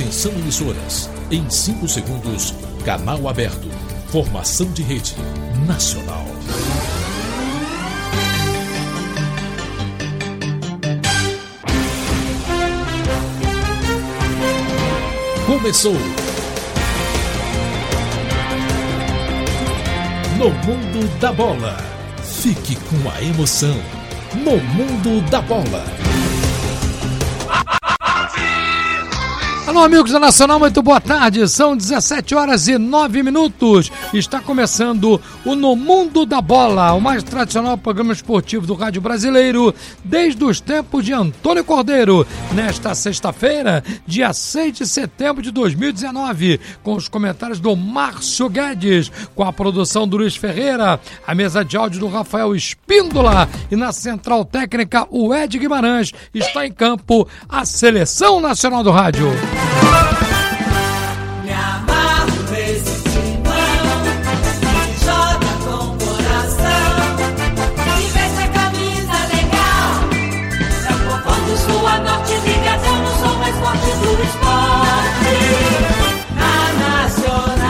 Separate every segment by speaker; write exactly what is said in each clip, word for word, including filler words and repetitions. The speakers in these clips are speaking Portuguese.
Speaker 1: Atenção emissoras, em cinco segundos, canal aberto, formação de rede nacional. Começou! No Mundo da Bola. Fique com a emoção. No Mundo da Bola.
Speaker 2: Alô, amigos da Nacional, muito boa tarde. São dezessete horas e nove minutos. Está começando o No Mundo da Bola, o mais tradicional programa esportivo do rádio brasileiro, desde os tempos de Antônio Cordeiro. Nesta sexta-feira, dia seis de setembro de dois mil e dezenove, com os comentários do Márcio Guedes, com a produção do Luiz Ferreira, a mesa de áudio do Rafael Espíndola e na central técnica o Ed Guimarães. Está em campo a Seleção Nacional do Rádio.
Speaker 3: Me amarro nesse timão, que joga com coração, e veste a camisa legal, da Copom do Sul a Norte, ligação no som mais forte do esporte, na Nacional,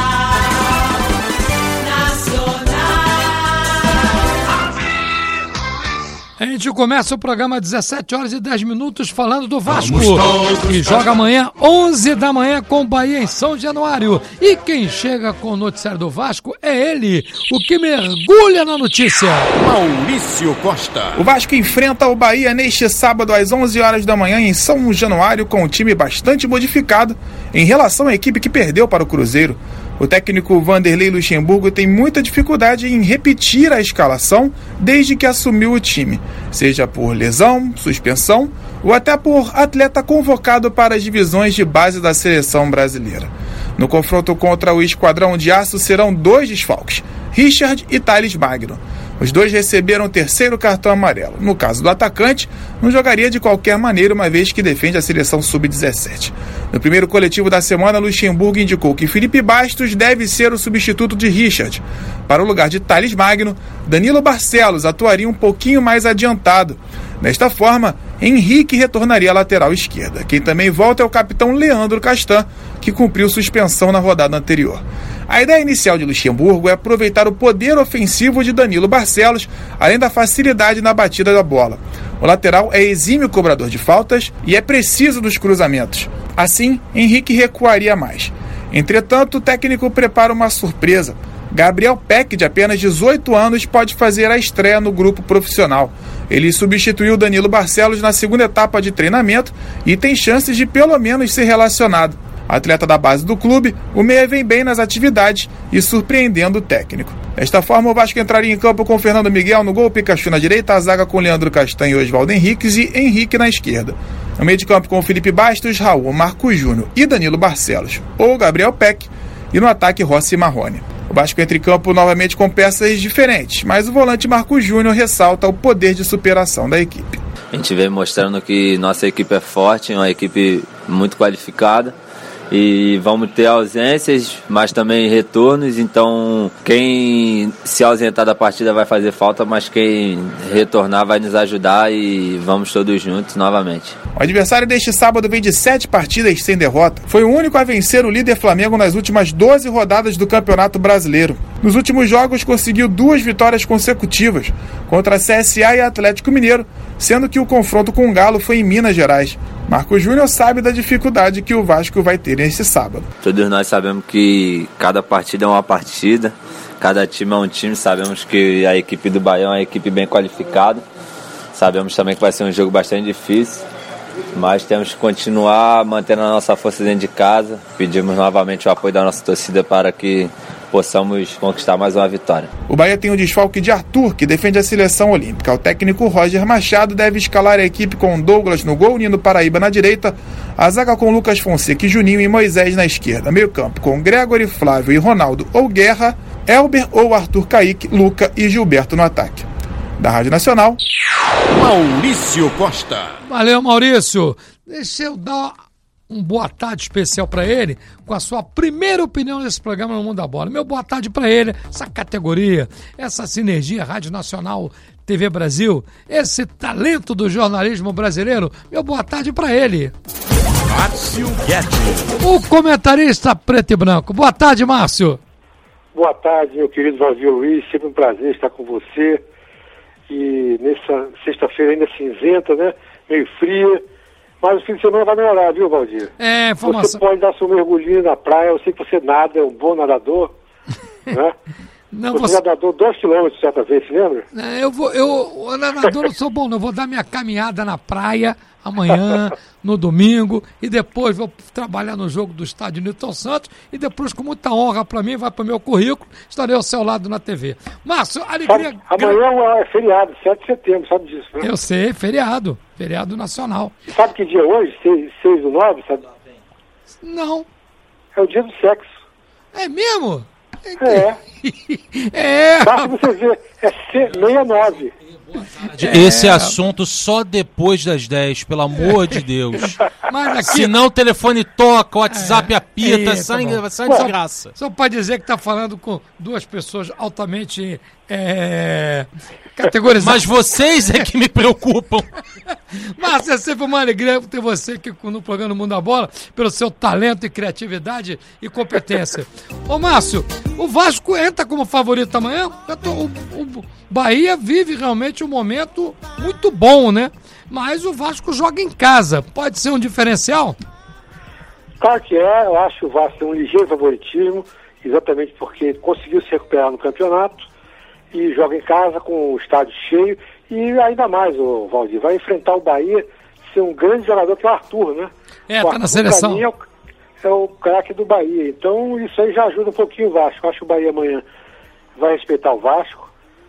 Speaker 3: Nacional.
Speaker 2: A gente começa o programa às dezessete horas e dez minutos falando do Vasco, que joga amanhã, onze da manhã, com o Bahia em São Januário. E quem chega com o noticiário do Vasco é ele, o que mergulha na notícia,
Speaker 4: Maurício Costa. O Vasco enfrenta o Bahia neste sábado às onze horas da manhã em São Januário, com um time bastante modificado em relação à equipe que perdeu para o Cruzeiro. O técnico Vanderlei Luxemburgo tem muita dificuldade em repetir a escalação desde que assumiu o time, seja por lesão, suspensão ou até por atleta convocado para as divisões de base da seleção brasileira. No confronto contra o Esquadrão de Aço serão dois desfalques, Richard e Thales Magno. Os dois receberam o terceiro cartão amarelo. No caso do atacante, não jogaria de qualquer maneira, uma vez que defende a seleção sub dezessete. No primeiro coletivo da semana, Luxemburgo indicou que Felipe Bastos deve ser o substituto de Richard. Para o lugar de Thales Magno, Danilo Barcelos atuaria um pouquinho mais adiantado. Desta forma, Henrique retornaria à lateral esquerda. Quem também volta é o capitão Leandro Castan, que cumpriu suspensão na rodada anterior. A ideia inicial de Luxemburgo é aproveitar o poder ofensivo de Danilo Barcelos, além da facilidade na batida da bola. O lateral é exímio cobrador de faltas e é preciso nos cruzamentos. Assim, Henrique recuaria mais. Entretanto, o técnico prepara uma surpresa. Gabriel Peck, de apenas dezoito anos, pode fazer a estreia no grupo profissional. Ele substituiu Danilo Barcelos na segunda etapa de treinamento e tem chances de pelo menos ser relacionado. Atleta da base do clube, o meia vem bem nas atividades e surpreendendo o técnico. Desta forma, o Vasco entraria em campo com Fernando Miguel no gol, Pikachu na direita, a zaga com Leandro Castan e Oswaldo Henriques e Henrique na esquerda. No meio de campo com Felipe Bastos, Raul, Marcos Júnior e Danilo Barcelos, ou Gabriel Peck, e no ataque Rossi e Marrone. O Vasco entra em campo novamente com peças diferentes, mas o volante Marcos Júnior ressalta o poder de superação da equipe.
Speaker 5: A gente vem mostrando que nossa equipe é forte, é uma equipe muito qualificada. E vamos ter ausências, mas também retornos, então quem se ausentar da partida vai fazer falta, mas quem retornar vai nos ajudar e vamos todos juntos novamente.
Speaker 4: O adversário deste sábado vem de sete partidas sem derrota. Foi o único a vencer o líder Flamengo nas últimas doze rodadas do Campeonato Brasileiro. Nos últimos jogos conseguiu duas vitórias consecutivas, contra a C S A e Atlético Mineiro, sendo que o confronto com o Galo foi em Minas Gerais. Marcos Júnior sabe da dificuldade que o Vasco vai ter nesse sábado.
Speaker 5: Todos nós sabemos que cada partida é uma partida, cada time é um time, sabemos que a equipe do Bahia é uma equipe bem qualificada, sabemos também que vai ser um jogo bastante difícil, mas temos que continuar mantendo a nossa força dentro de casa. Pedimos novamente o apoio da nossa torcida para que possamos conquistar mais uma vitória.
Speaker 4: O Bahia tem o desfalque de Arthur, que defende a seleção olímpica. O técnico Roger Machado deve escalar a equipe com Douglas no gol, Nino Paraíba na direita, a zaga com Lucas Fonseca e Juninho e Moisés na esquerda, meio campo com Gregory, Flávio e Ronaldo ou Guerra, Elber ou Arthur Kaique, Luca e Gilberto no ataque. Da Rádio Nacional,
Speaker 1: Maurício Costa.
Speaker 2: Valeu, Maurício. Deixa eu dar um boa tarde especial para ele, com a sua primeira opinião nesse programa no Mundo da Bola. Meu boa tarde para ele, essa categoria, essa sinergia Rádio Nacional, T V Brasil, esse talento do jornalismo brasileiro. Meu boa tarde para ele.
Speaker 1: Márcio Guedes.
Speaker 2: O comentarista preto e branco. Boa tarde, Márcio.
Speaker 6: Boa tarde, meu querido Valdir Luiz. Sempre um prazer estar com você. E nessa sexta-feira ainda cinzenta, né? Meio fria. Mas o fim de semana vai melhorar, viu, Valdir?
Speaker 2: É, informação.
Speaker 6: Você pode dar seu mergulhinho na praia. Eu sei que você nada, é um bom nadador. Né?
Speaker 2: Não,
Speaker 6: você,
Speaker 2: você
Speaker 6: já nadou dois quilômetros certa vez, se lembra?
Speaker 2: É, eu vou, eu, nadador não sou bom, não. Eu vou dar minha caminhada na praia amanhã, no domingo, e depois vou trabalhar no jogo do estádio Newton Santos, e depois, com muita honra para mim, vai para o meu currículo, estarei ao seu lado na T V. Márcio, alegria...
Speaker 6: Sabe, amanhã é feriado, sete de setembro, sabe disso, né?
Speaker 2: Eu sei, feriado, feriado nacional.
Speaker 6: Sabe que dia é hoje? seis do nove, sabe?
Speaker 2: Não.
Speaker 6: É o dia do sexo.
Speaker 2: É mesmo?
Speaker 6: É.
Speaker 2: É.
Speaker 6: Basta você ver, é sessenta e nove.
Speaker 7: Esse assunto só depois das dez, pelo amor de Deus.
Speaker 2: Mas aqui...
Speaker 7: Senão o telefone toca, o WhatsApp
Speaker 2: É,
Speaker 7: apita,
Speaker 2: é,
Speaker 7: sai,
Speaker 2: tá
Speaker 7: sai desgraça.
Speaker 2: Só pode dizer que está falando com duas pessoas altamente é, categorizadas.
Speaker 7: Mas vocês é que me preocupam.
Speaker 2: Márcio, é sempre uma alegria ter você aqui no programa Mundo da Bola, pelo seu talento e criatividade e competência. Ô Márcio, o Vasco entra como favorito amanhã? Tô, o, o Bahia vive realmente um momento muito bom, né? Mas o Vasco joga em casa. Pode ser um diferencial?
Speaker 6: Claro que é. Eu acho o Vasco tem um ligeiro favoritismo, exatamente porque conseguiu se recuperar no campeonato e joga em casa com o estádio cheio. E ainda mais, o Valdir, vai enfrentar o Bahia, ser um grande jogador que é o Arthur, né?
Speaker 2: É,
Speaker 6: o
Speaker 2: tá na seleção.
Speaker 6: É o, é o craque do Bahia. Então isso aí já ajuda um pouquinho o Vasco. Eu acho que o Bahia amanhã vai respeitar o Vasco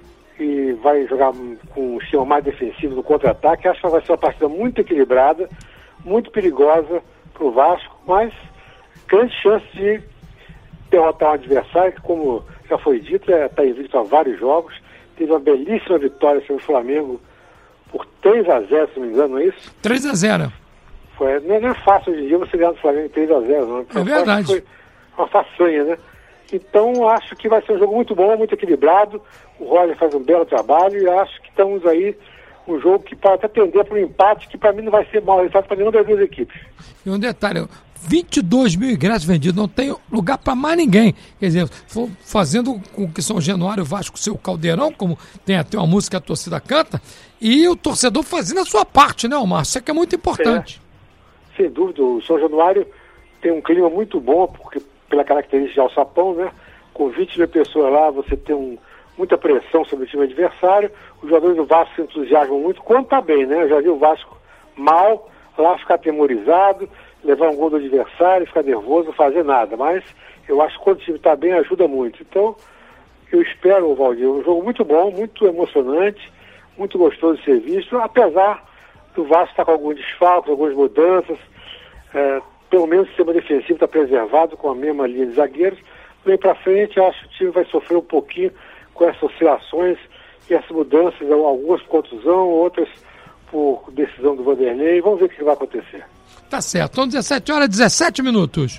Speaker 6: e vai jogar com um esquema mais defensivo no contra-ataque. Acho que vai ser uma partida muito equilibrada, muito perigosa para o Vasco, mas grande chance de derrotar um adversário que, como já foi dito, está invicto a vários jogos. Teve uma belíssima vitória sobre o Flamengo por três a zero, se não me engano, não é isso?
Speaker 2: três a zero.
Speaker 6: Foi, não, é, não é fácil hoje em dia você ganhar do Flamengo em três a zero, não.
Speaker 2: É verdade.
Speaker 6: Foi uma façanha, né? Então, acho que vai ser um jogo muito bom, muito equilibrado. O Roger faz um belo trabalho e acho que estamos aí um jogo que pode até tender para um empate, que para mim não vai ser mau resultado para nenhuma das duas equipes.
Speaker 2: E um detalhe, vinte e dois mil ingressos vendidos, não tem lugar para mais ninguém. Quer dizer, fazendo com que São Januário e Vasco seu caldeirão, como tem até uma música que a torcida canta, e o torcedor fazendo a sua parte, né, Omar? Isso é que é muito importante.
Speaker 6: É, sem dúvida, o São Januário tem um clima muito bom, porque pela característica de alçapão, né? Com vinte mil pessoas lá, você tem um, muita pressão sobre o time adversário. Os jogadores do Vasco se entusiasmam muito, quando tá bem, né? Eu já vi o Vasco mal, lá ficar atemorizado, levar um gol do adversário, ficar nervoso, não fazer nada. Mas eu acho que quando o time está bem, ajuda muito. Então, eu espero, Valdir, um jogo muito bom, muito emocionante, muito gostoso de ser visto, apesar do Vasco estar com alguns desfalques, algumas mudanças. É, pelo menos o sistema defensivo está preservado com a mesma linha de zagueiros. Daí para frente, acho que o time vai sofrer um pouquinho com essas oscilações e essas mudanças, algumas por contusão, outras por decisão do Vanderlei. Vamos ver o que vai acontecer.
Speaker 2: Tá certo. São dezessete horas e dezessete minutos.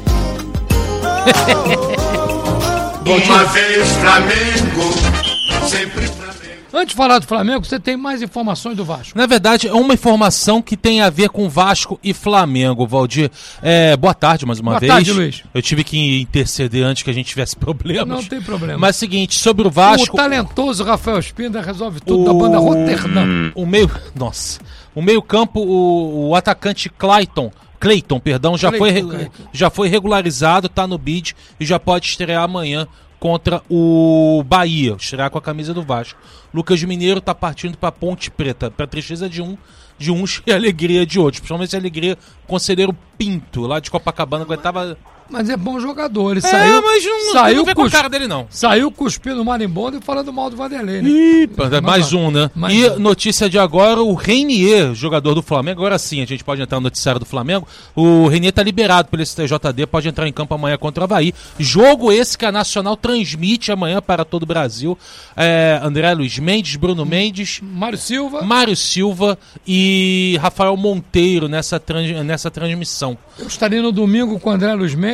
Speaker 8: Uma vez Flamengo, sempre Flamengo.
Speaker 2: Antes de falar do Flamengo, você tem mais informações do Vasco?
Speaker 7: Na verdade, é uma informação que tem a ver com Vasco e Flamengo, Valdir. É, boa tarde mais uma
Speaker 2: boa
Speaker 7: vez.
Speaker 2: Boa tarde, Luiz.
Speaker 7: Eu tive que interceder antes que a gente tivesse problemas.
Speaker 2: Não tem problema.
Speaker 7: Mas é o seguinte, sobre o Vasco...
Speaker 2: O talentoso Rafael Spinda resolve tudo o... da banda Roterdã.
Speaker 7: O meio... Nossa. O meio campo, o, o atacante Clayton... Clayton, perdão, já, Clayton, foi, Clayton. já foi regularizado, tá no bid e já pode estrear amanhã contra o Bahia, estrear com a camisa do Vasco. Lucas Mineiro tá partindo para Ponte Preta, para tristeza de um, de uns e alegria de outros, principalmente a alegria com o Conselheiro Pinto, lá de Copacabana, que tava...
Speaker 2: Mas é bom jogador, ele
Speaker 7: é,
Speaker 2: saiu,
Speaker 7: mas não,
Speaker 2: saiu
Speaker 7: não vê
Speaker 2: cus...
Speaker 7: com a cara dele não.
Speaker 2: Saiu cuspindo o marimbondo e falando mal do Vanderlei, né?
Speaker 7: Ih, mas, mais um, né?
Speaker 2: Mais
Speaker 7: e
Speaker 2: um.
Speaker 7: Notícia de agora, o Reinier, jogador do Flamengo, agora sim, a gente pode entrar no noticiário do Flamengo, o Reinier tá liberado pelo S T J D, pode entrar em campo amanhã contra o Avaí. Jogo esse que a Nacional transmite amanhã para todo o Brasil. É, André Luiz Mendes, Bruno Mendes,
Speaker 2: Mário Silva,
Speaker 7: Mário Silva e Rafael Monteiro nessa, trans, nessa transmissão.
Speaker 2: Eu estarei no domingo com o André Luiz Mendes,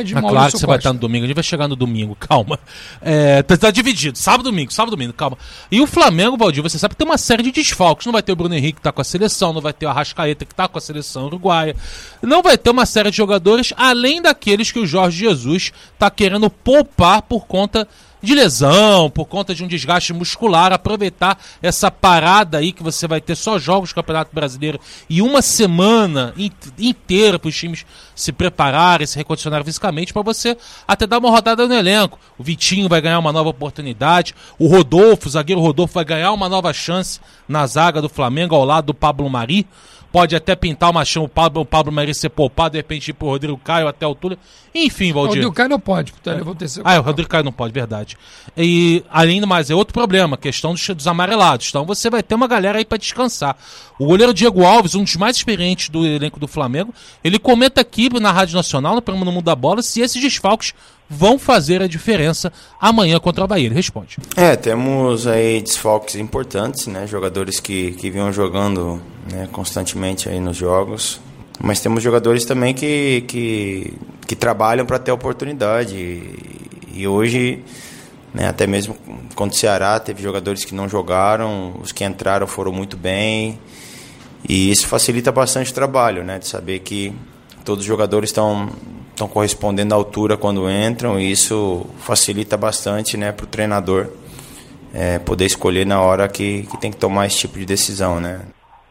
Speaker 2: de
Speaker 7: é
Speaker 2: Maurício
Speaker 7: claro que você
Speaker 2: Costa.
Speaker 7: vai estar no domingo, a gente vai chegar no domingo, calma. É, tá, tá dividido, sábado, domingo, sábado, domingo, calma. E o Flamengo, Valdir, você sabe que tem uma série de desfalques. Não vai ter o Bruno Henrique que tá com a seleção, não vai ter o Arrascaeta que tá com a seleção uruguaia. Não vai ter uma série de jogadores, além daqueles que o Jorge Jesus tá querendo poupar por conta de lesão, por conta de um desgaste muscular, aproveitar essa parada aí que você vai ter só jogos do Campeonato Brasileiro e uma semana inteira para os times se prepararem, se recondicionarem fisicamente, para você até dar uma rodada no elenco. O Vitinho vai ganhar uma nova oportunidade, o Rodolfo, o zagueiro Rodolfo, vai ganhar uma nova chance na zaga do Flamengo ao lado do Pablo Mari. Pode até pintar uma chão, o Pablo, o Pablo Mari ser poupado, de repente ir pro Rodrigo Caio até a altura. Enfim, Valdir.
Speaker 2: O Rodrigo Caio não pode, porque ele vai ter
Speaker 7: Ah, é, o Rodrigo Caio não pode, verdade. E, além do mais, é outro problema, questão dos, dos amarelados. Então você vai ter uma galera aí pra descansar. O goleiro Diego Alves, um dos mais experientes do elenco do Flamengo, ele comenta aqui na Rádio Nacional, no programa No Mundo da Bola, se esses desfalques vão fazer a diferença amanhã contra o Avaí. Ele responde.
Speaker 9: É, temos aí desfalques importantes, né? Jogadores que, que vinham jogando, né, constantemente aí nos jogos. Mas temos jogadores também que, que, que trabalham para ter oportunidade. E, e hoje, né, até mesmo contra o Ceará, teve jogadores que não jogaram, os que entraram foram muito bem. E isso facilita bastante o trabalho, né? De saber que todos os jogadores estão estão correspondendo à altura quando entram, e isso facilita bastante, né, para o treinador é, poder escolher na hora que, que tem que tomar esse tipo de decisão, né?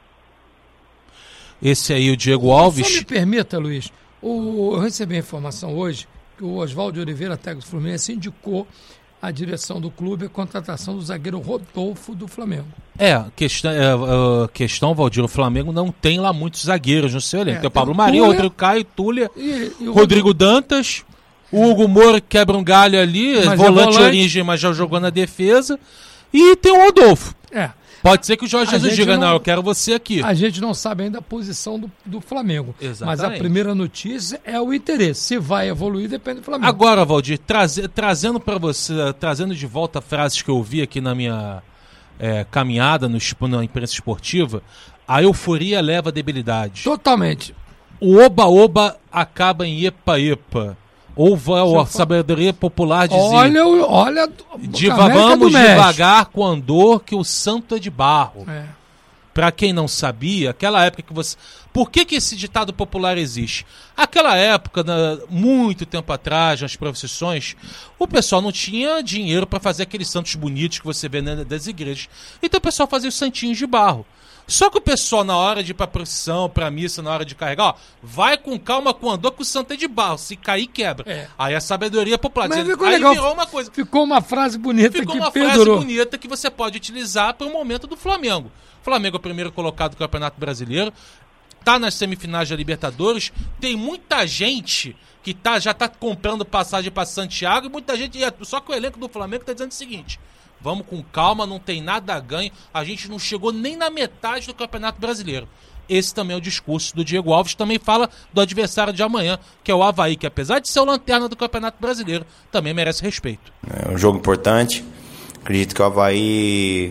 Speaker 7: Esse aí, o Diego Alves.
Speaker 2: Só me permita, Luiz, o, eu recebi a informação hoje que o Oswaldo Oliveira, técnico do Fluminense, indicou a direção do clube a contratação do zagueiro Rodolfo do Flamengo.
Speaker 7: É, questão, é, uh, questão, Valdir, o Flamengo não tem lá muitos zagueiros no seu elenco.
Speaker 2: É,
Speaker 7: tem o Pablo
Speaker 2: tem
Speaker 7: Maria, o
Speaker 2: Túlia,
Speaker 7: Rodrigo Caio, Túlia,
Speaker 2: e, e o
Speaker 7: Rodrigo Dantas, o Hugo Moura que quebra um galho ali,
Speaker 2: Mas é
Speaker 7: volante de
Speaker 2: volante.
Speaker 7: origem, mas já jogou na defesa, e tem o Rodolfo.
Speaker 2: É.
Speaker 7: Pode ser que o Jorge
Speaker 2: A
Speaker 7: Jesus
Speaker 2: gente
Speaker 7: diga,
Speaker 2: não-
Speaker 7: não, eu quero você aqui.
Speaker 2: A gente não sabe ainda a posição do, do Flamengo.
Speaker 7: Exatamente.
Speaker 2: Mas a primeira notícia é o interesse. Se vai evoluir, depende do Flamengo.
Speaker 7: Agora, Valdir, traze, trazendo para você, trazendo de volta frases que eu ouvi aqui na minha é, caminhada no, esp- na imprensa esportiva, a euforia leva a debilidade.
Speaker 2: Totalmente.
Speaker 7: O oba-oba acaba em epa-epa. Ou vai a sabedoria popular dizia,
Speaker 2: Olha, o- olha.
Speaker 7: diva,
Speaker 2: América do
Speaker 7: vamos
Speaker 2: México.
Speaker 7: devagar com o andor que o santo é de barro.
Speaker 2: É.
Speaker 7: Pra quem não sabia, aquela época que você... Por que que esse ditado popular existe? Aquela época, na- muito tempo atrás, nas procissões, o pessoal não tinha dinheiro pra fazer aqueles santos bonitos que você vê né, das igrejas. Então o pessoal fazia os santinhos de barro. Só que o pessoal, na hora de ir pra procissão, pra missa, na hora de carregar, ó, vai com calma com o andor que o santo é de barro. Se cair, quebra.
Speaker 2: É.
Speaker 7: Aí a sabedoria popular.
Speaker 2: Mas
Speaker 7: dizendo,
Speaker 2: ficou
Speaker 7: aí
Speaker 2: legal.
Speaker 7: virou uma coisa.
Speaker 2: Ficou uma frase bonita
Speaker 7: Ficou
Speaker 2: que
Speaker 7: uma frase
Speaker 2: perdurou.
Speaker 7: bonita que você pode utilizar para o momento do Flamengo. O Flamengo é o primeiro colocado do Campeonato Brasileiro, tá nas semifinais da Libertadores, tem muita gente que tá, já tá comprando passagem para Santiago e muita gente, só que o elenco do Flamengo tá dizendo o seguinte: vamos com calma, não tem nada a ganho, a gente não chegou nem na metade do Campeonato Brasileiro. Esse também é o discurso do Diego Alves, também fala do adversário de amanhã, que é o Avaí, que apesar de ser o lanterna do Campeonato Brasileiro, também merece respeito.
Speaker 9: É um jogo importante. Acredito que o Avaí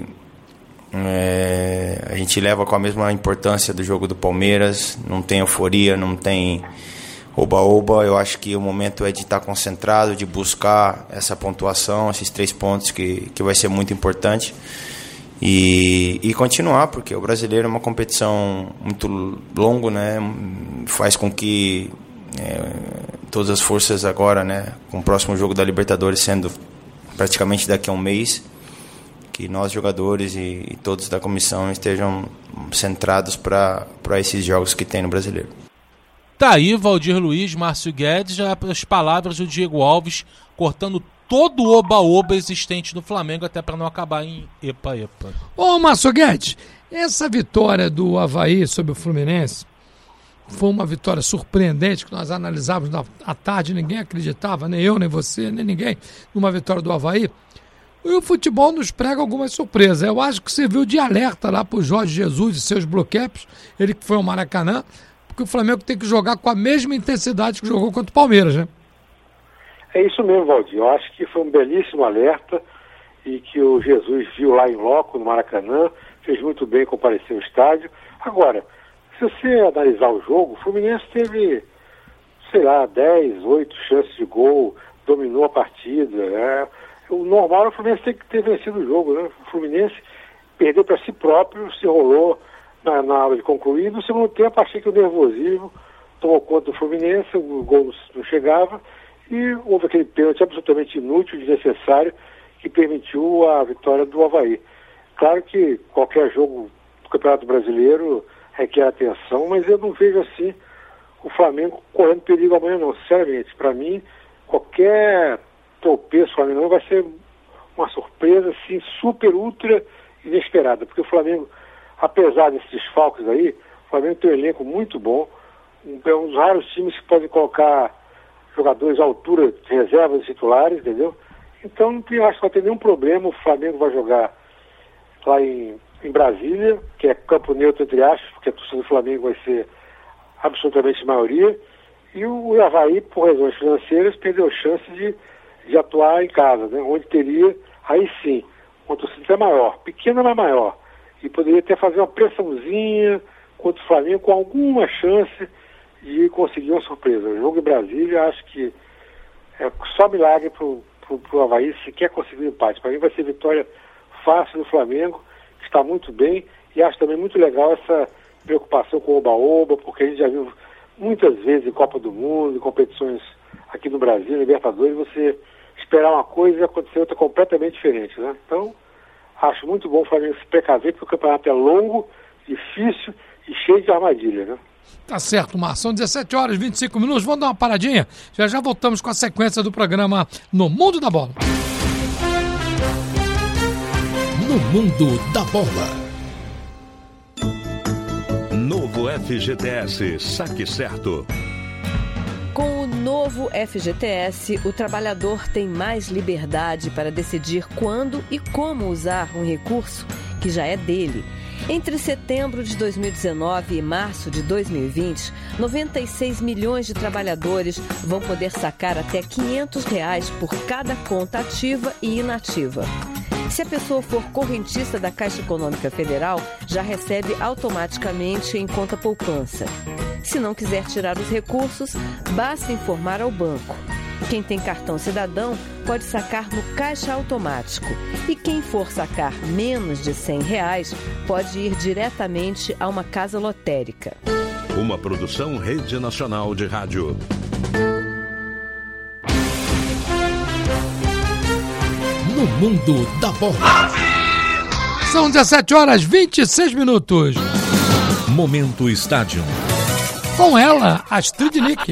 Speaker 9: é, a gente leva com a mesma importância do jogo do Palmeiras. Não tem euforia, não tem oba-oba. Eu acho que o momento é de estar concentrado, de buscar essa pontuação, esses três pontos que, que vai ser muito importante. E, e continuar, porque o brasileiro é uma competição muito longa, né? Faz com que é, todas as forças agora, né, com o próximo jogo da Libertadores sendo praticamente daqui a um mês, que nós jogadores e, e todos da comissão estejam centrados para esses jogos que tem no brasileiro.
Speaker 7: Tá aí, Valdir Luiz, Márcio Guedes, já as palavras do Diego Alves, cortando todo o oba-oba existente no Flamengo, até para não acabar em epa-epa.
Speaker 2: Ô, Márcio Guedes, essa vitória do Avaí sobre o Fluminense foi uma vitória surpreendente, que nós analisávamos na, à tarde, ninguém acreditava, nem eu, nem você, nem ninguém, numa vitória do Avaí. E o futebol nos prega algumas surpresas. Eu acho que serviu de alerta lá para o Jorge Jesus e seus bloqueios, ele que foi ao Maracanã, porque o Flamengo tem que jogar com a mesma intensidade que jogou contra o Palmeiras, né?
Speaker 6: É isso mesmo, Valdir. Eu acho que foi um belíssimo alerta e que o Jesus viu lá em loco, no Maracanã, fez muito bem comparecer ao estádio. Agora, se você analisar o jogo, o Fluminense teve sei lá, dez, oito chances de gol, dominou a partida. É, o normal é o Fluminense ter que ter vencido o jogo, né? O Fluminense perdeu para si próprio, se enrolou na, na hora de concluir. No segundo tempo, achei que o nervosismo tomou conta do Fluminense, o gol não chegava, e houve aquele pênalti absolutamente inútil, desnecessário, que permitiu a vitória do Avaí. Claro que qualquer jogo do Campeonato Brasileiro requer atenção, mas eu não vejo assim o Flamengo correndo perigo amanhã não. Sinceramente, para mim, qualquer tropeço Flamengo vai ser uma surpresa assim, super, ultra inesperada, porque o Flamengo, apesar desses desfalques aí, o Flamengo tem um elenco muito bom, é um dos raros times que podem colocar jogadores à altura de reservas e titulares, entendeu? Então não tem, acho que vai ter nenhum problema. O Flamengo vai jogar lá em, em Brasília, que é campo neutro entre aspas, porque a torcida do Flamengo vai ser absolutamente maioria, e o Avaí, por razões financeiras, perdeu chance de, de atuar em casa, né? Onde teria, aí sim, uma torcida até maior, pequena, mas maior, e poderia até fazer uma pressãozinha contra o Flamengo com alguma chance de conseguir uma surpresa. O jogo em Brasília, acho que é só milagre pro, pro, pro Avaí se quer conseguir um empate. Para mim vai ser vitória fácil do Flamengo, que está muito bem, e acho também muito legal essa preocupação com o oba-oba, porque a gente já viu muitas vezes em Copa do Mundo, em competições aqui no Brasil, Libertadores, você esperar uma coisa e acontecer outra completamente diferente, né? Então, acho muito bom o Flamengo se precaver, porque o campeonato é longo, difícil e cheio de armadilha, né?
Speaker 2: Tá certo, Márcio. São dezessete horas e vinte e cinco minutos. Vamos dar uma paradinha? Já já voltamos com a sequência do programa No Mundo da Bola.
Speaker 1: No Mundo da Bola.
Speaker 10: Novo F G T S, saque certo.
Speaker 11: Com o novo F G T S, o trabalhador tem mais liberdade para decidir quando e como usar um recurso que já é dele. Entre setembro de dois mil e dezenove e março de dois mil e vinte, noventa e seis milhões de trabalhadores vão poder sacar até quinhentos reais por cada conta ativa e inativa. Se a pessoa for correntista da Caixa Econômica Federal, já recebe automaticamente em conta poupança. Se não quiser tirar os recursos, basta informar ao banco. Quem tem cartão cidadão pode sacar no caixa automático. E quem for sacar menos de cem reais pode ir diretamente a uma casa lotérica.
Speaker 10: Uma produção Rede Nacional de Rádio.
Speaker 1: No Mundo da Bola.
Speaker 2: São dezessete horas e vinte e seis minutos.
Speaker 1: Momento Estádio.
Speaker 2: Com ela, Astrid Nick.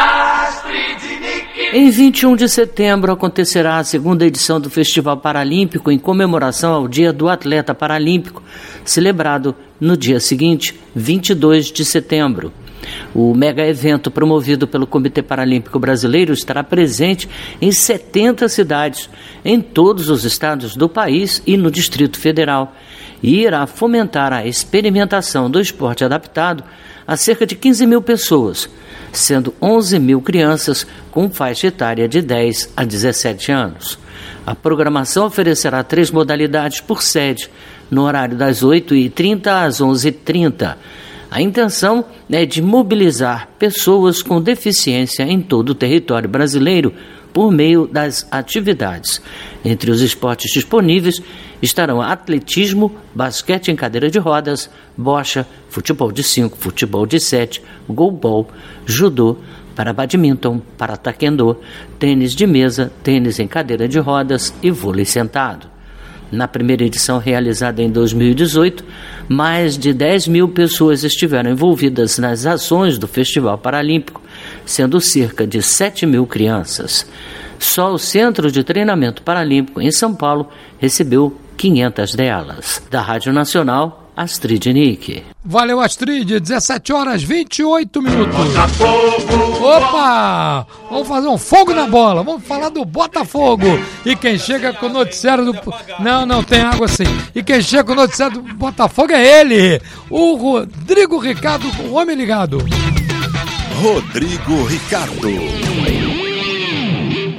Speaker 12: Em vinte e um de setembro acontecerá a segunda edição do Festival Paralímpico em comemoração ao Dia do Atleta Paralímpico, celebrado no dia seguinte, vinte e dois de setembro. O mega evento promovido pelo Comitê Paralímpico Brasileiro estará presente em setenta cidades, em todos os estados do país e no Distrito Federal, e irá fomentar a experimentação do esporte adaptado a cerca de quinze mil pessoas, sendo onze mil crianças com faixa etária de dez a dezessete anos. A programação oferecerá três modalidades por sede, no horário das oito e trinta às onze e trinta. A intenção é de mobilizar pessoas com deficiência em todo o território brasileiro por meio das atividades. Entre os esportes disponíveis estarão atletismo, basquete em cadeira de rodas, bocha, futebol de cinco, futebol de sete, goalball, judô, para badminton, para taekwondo, tênis de mesa, tênis em cadeira de rodas e vôlei sentado. Na primeira edição realizada em dois mil e dezoito, mais de dez mil pessoas estiveram envolvidas nas ações do Festival Paralímpico, sendo cerca de sete mil crianças. Só o Centro de Treinamento Paralímpico em São Paulo recebeu quinhentas delas. Da Rádio Nacional, Astrid Nick.
Speaker 2: Valeu, Astrid. dezessete horas e vinte e oito minutos. Botafogo! Opa! Vamos fazer um fogo na bola. Vamos falar do Botafogo. E quem chega com o noticiário do... Não, não, tem água sim. E quem chega com o noticiário do Botafogo é ele, o Rodrigo Ricardo, o homem ligado.
Speaker 1: Rodrigo Ricardo.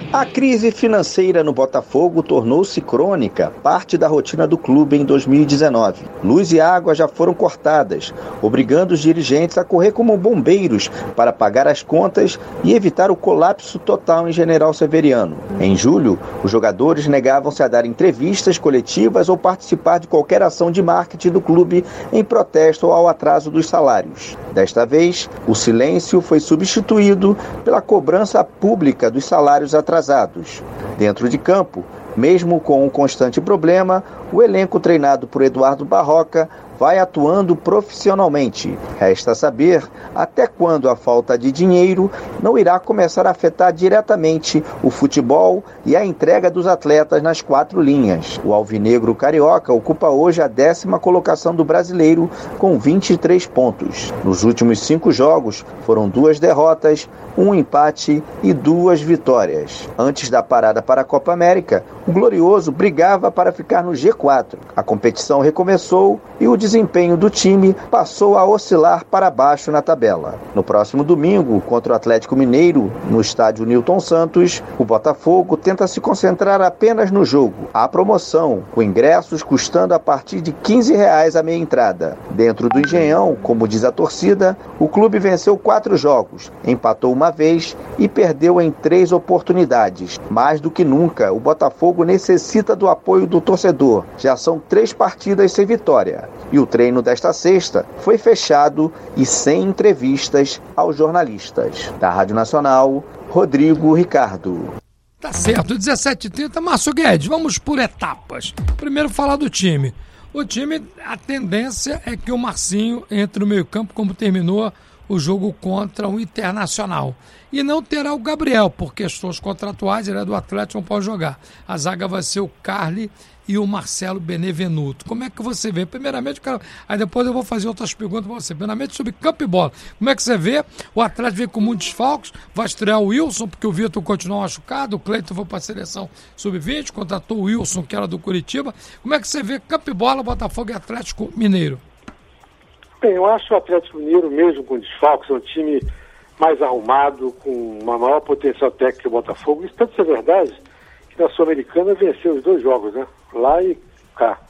Speaker 13: A crise financeira no Botafogo tornou-se crônica, parte da rotina do clube em dois mil e dezenove. Luz e água já foram cortadas, obrigando os dirigentes a correr como bombeiros para pagar as contas e evitar o colapso total em General Severiano. Em julho, os jogadores negavam-se a dar entrevistas coletivas ou participar de qualquer ação de marketing do clube em protesto ao atraso dos salários. Desta vez, o silêncio foi substituído pela cobrança pública dos salários atrasados. Dentro de campo, mesmo com um constante problema, o elenco treinado por Eduardo Barroca vai atuando profissionalmente. Resta saber até quando a falta de dinheiro não irá começar a afetar diretamente o futebol e a entrega dos atletas nas quatro linhas. O alvinegro carioca ocupa hoje a décima colocação do brasileiro com vinte e três pontos. Nos últimos cinco jogos foram duas derrotas, um empate e duas vitórias. Antes da parada para a Copa América, o Glorioso brigava para ficar no G quatro. A competição recomeçou e o desempenho do time passou a oscilar para baixo na tabela. No próximo domingo, contra o Atlético Mineiro, no estádio Newton Santos, o Botafogo tenta se concentrar apenas no jogo. A promoção, com ingressos custando a partir de quinze reais a meia entrada. Dentro do Engenhão, como diz a torcida, o clube venceu quatro jogos, empatou uma vez e perdeu em três oportunidades. Mais do que nunca, o Botafogo necessita do apoio do torcedor. Já são três partidas sem vitória. E o treino desta sexta foi fechado e sem entrevistas aos jornalistas. Da Rádio Nacional, Rodrigo Ricardo.
Speaker 2: Tá certo, dezessete e trinta, Márcio Guedes, vamos por etapas. Primeiro falar do time. O time, a tendência é que o Marcinho entre no meio campo como terminou o jogo contra o Internacional. E não terá o Gabriel, por questões contratuais, ele é do Atlético, não pode jogar. A zaga vai ser o Carly e o Marcelo Benevenuto. Como é que você vê? Primeiramente, cara, aí depois eu vou fazer outras perguntas para você. Primeiramente, sobre campo e bola. Como é que você vê? O Atlético vem com muitos desfalques, vai estrear o Wilson, porque o Vitor continua machucado, o Cleiton foi para a seleção sub vinte, contratou o Wilson, que era do Curitiba. Como é que você vê campo e bola, Botafogo e Atlético Mineiro?
Speaker 6: Bem, eu acho o Atlético Mineiro, mesmo com desfalques, é um time mais arrumado, com uma maior potencial técnico que o Botafogo. Isso tanto é verdade que na Sul-Americana venceu os dois jogos, né? Lá e cá.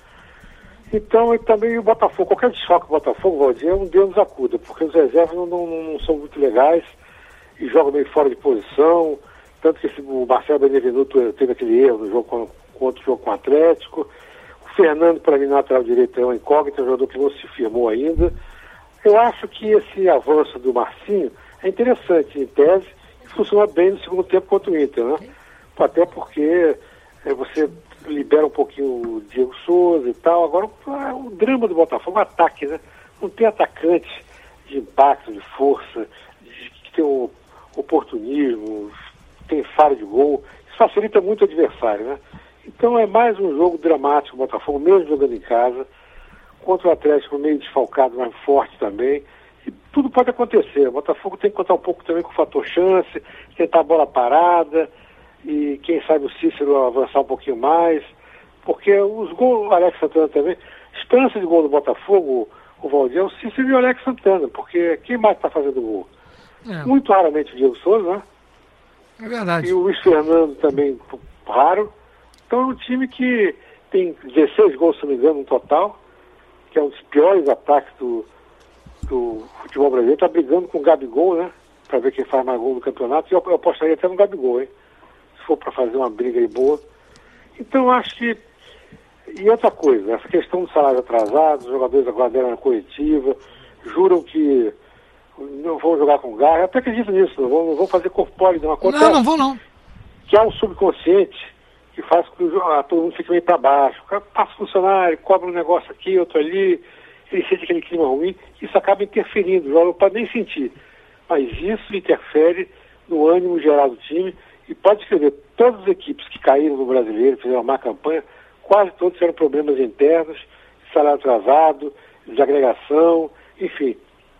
Speaker 6: Então, e também o Botafogo, qualquer desfalque do Botafogo, Valdir, é um Deus nos acuda, porque os reservas não, não, não são muito legais e jogam meio fora de posição. Tanto que esse, o Marcelo Benevenuto teve aquele erro no jogo com, contra o jogo com o Atlético. O Fernando, para mim, na lateral direita é um incógnito, é um jogador que não se firmou ainda. Eu acho que esse avanço do Marcinho é interessante, em tese, e funciona bem no segundo tempo contra o Inter, né? Até porque é, você libera um pouquinho o Diego Souza e tal. Agora, o, o drama do Botafogo é o ataque, né? Não tem atacante de impacto, de força, de, que tem um oportunismo, tem falha de gol. Isso facilita muito o adversário, né? Então é mais um jogo dramático o Botafogo, mesmo jogando em casa, contra o Atlético meio desfalcado, mas forte também. E tudo pode acontecer. O Botafogo tem que contar um pouco também com o fator chance, tentar a bola parada, e quem sabe o Cícero avançar um pouquinho mais, porque os gols, o Alex Santana também, esperança de gol do Botafogo, o Valdir, é o Cícero e o Alex Santana, porque quem mais está fazendo gol? É. Muito raramente o Diego Souza, né?
Speaker 2: É verdade.
Speaker 6: E o Luiz Fernando também, raro. Então é um time que tem dezesseis gols, se não me engano, no total, que é um dos piores ataques do, do futebol brasileiro, está brigando com o Gabigol, né? Para ver quem faz mais gol no campeonato, e eu, eu apostaria até no Gabigol, hein? Se for para fazer uma briga aí boa. Então eu acho que... E outra coisa, essa questão do salário atrasado, os jogadores agora deram na coletiva, juram que não vão jogar com garra, eu até acredito nisso, não vão, não vão fazer corpóreo, não acontece.
Speaker 2: Não, não vão não.
Speaker 6: Que há um subconsciente que faz com que o, a, todo mundo fique meio para baixo. O cara passa funcionário, cobra um negócio aqui, outro ali, ele sente aquele clima ruim, isso acaba interferindo, o jogador pode nem sentir. Mas isso interfere no ânimo geral do time, e pode escrever, todas as equipes que caíram no Brasileiro, fizeram uma má campanha, quase todos tiveram problemas internos, salário atrasado, desagregação, enfim.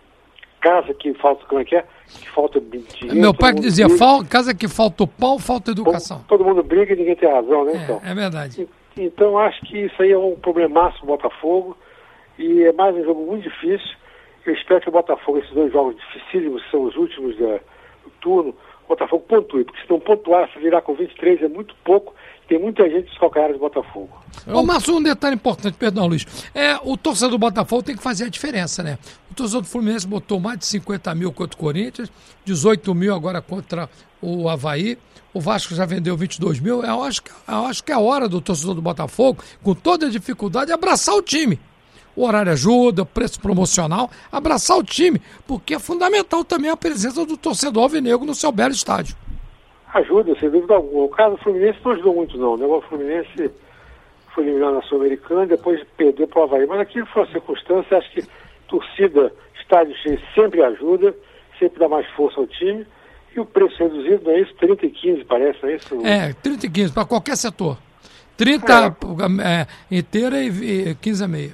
Speaker 6: Casa que falta, como é que é? Que falta dinheiro.
Speaker 2: Meu pai que dizia, fal, casa que falta o pão, falta educação.
Speaker 6: Todo, todo mundo briga e ninguém tem razão, né?
Speaker 2: É,
Speaker 6: então?
Speaker 2: É verdade.
Speaker 6: E, então acho que isso aí é um problemaço do Botafogo, e é mais um jogo muito difícil. Eu espero que o Botafogo, esses dois jogos dificílimos, que são os últimos da, do turno, Botafogo pontue, porque se não pontuar, se virar com vinte e três é muito pouco, tem muita gente dos calcanhares do Botafogo.
Speaker 2: Ô, Márcio, um detalhe importante, perdão, Luiz. É, o torcedor do Botafogo tem que fazer a diferença, né? O torcedor do Fluminense botou mais de cinquenta mil contra o Corinthians, dezoito mil agora contra o Avaí. O Vasco já vendeu vinte e dois mil. Eu acho, que, eu acho que é a hora do torcedor do Botafogo, com toda a dificuldade, abraçar o time. O horário ajuda, o preço promocional, abraçar o time, porque é fundamental também a presença do torcedor alvinegro no seu belo estádio.
Speaker 6: Ajuda, sem dúvida alguma. O caso do Fluminense não ajudou muito, não. Né? O Fluminense foi eliminado na Sul-Americana, depois perdeu para o Avaí. Mas aquilo foi uma circunstância, acho que torcida, estádio cheio sempre ajuda, sempre dá mais força ao time. E o preço reduzido, não é isso? trinta e quinze, parece, não é isso?
Speaker 2: É, trinta e quinze, para qualquer setor. trinta é. É, inteira e quinze a meia.